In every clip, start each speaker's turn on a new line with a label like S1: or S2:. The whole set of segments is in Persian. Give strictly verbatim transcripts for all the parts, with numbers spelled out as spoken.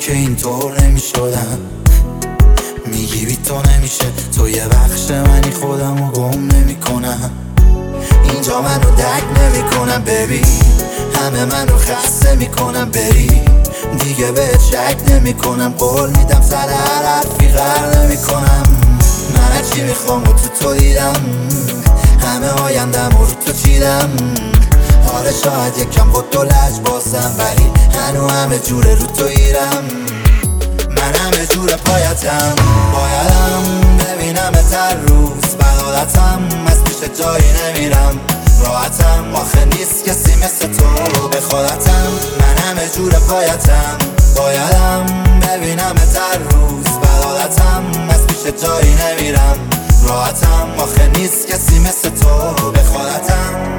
S1: که اینطور نمیشدم. میگی بی تو نمیشه، تو یه بخش منی، خودمو گم نمی کنم. اینجا منو درک نمی کنم ببین، همه منو خسته میکنم. بری دیگه بهت شک نمی کنم، قول میدم سر هر حرفی غر نمی کنم. من چی میخوام و تو تو دیدم، همه آیندم و رو تو چیدم. آره شاید یکم با تو لج بازم، ولی هنو همه جوره رو تو ایرم. من همه جور پایتم، بایدم ببینم تر روز بلادتم. از پیش جایی نمیرم، راحتم آخه نیست کسی مثل تو به خودتم. من همه جور پایتم، بایدم ببینم تر روز بلادتم. از پیش جایی نمیرم، راحتم آخه نیست کسی مثل تو به خودتم.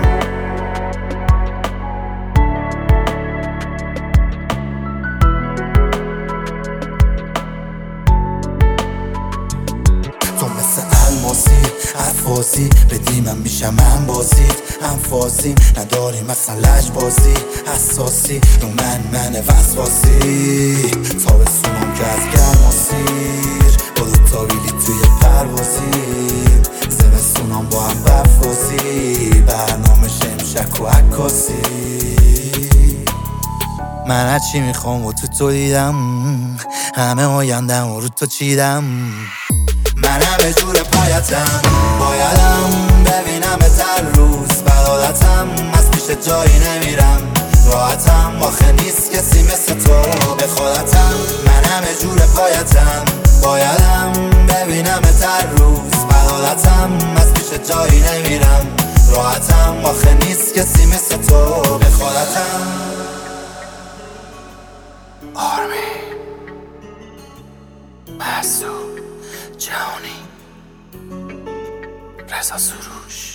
S1: تو مثل الماسی حرفازی بدی، من میشم من بازی هم فازی. نداری مثلا لج بازی حساسی، رو من من وسواسی. تابستونم که از گرما سیر، با دوتا بیلی توی پروازی. زمستونم با هم برفازی، برنامه شمشک و عکاسی. من هرچی میخوام و تو تو دیدم، همه آیندم و رو تو چیدم. من همه جور پایتم، بایدم ببینم تر روز بلادتم. از پیش جایی نمیرم، راحتم آخه نیست کسی مثل تو به خودتم. من همه جور پایتم، بایدم ببینم تر روز بلادتم. از پیش جایی نمیرم، راحتم آخه نیست کسی مثل تو به خودتم. آرمی مسعود جهانی، رضا سروش.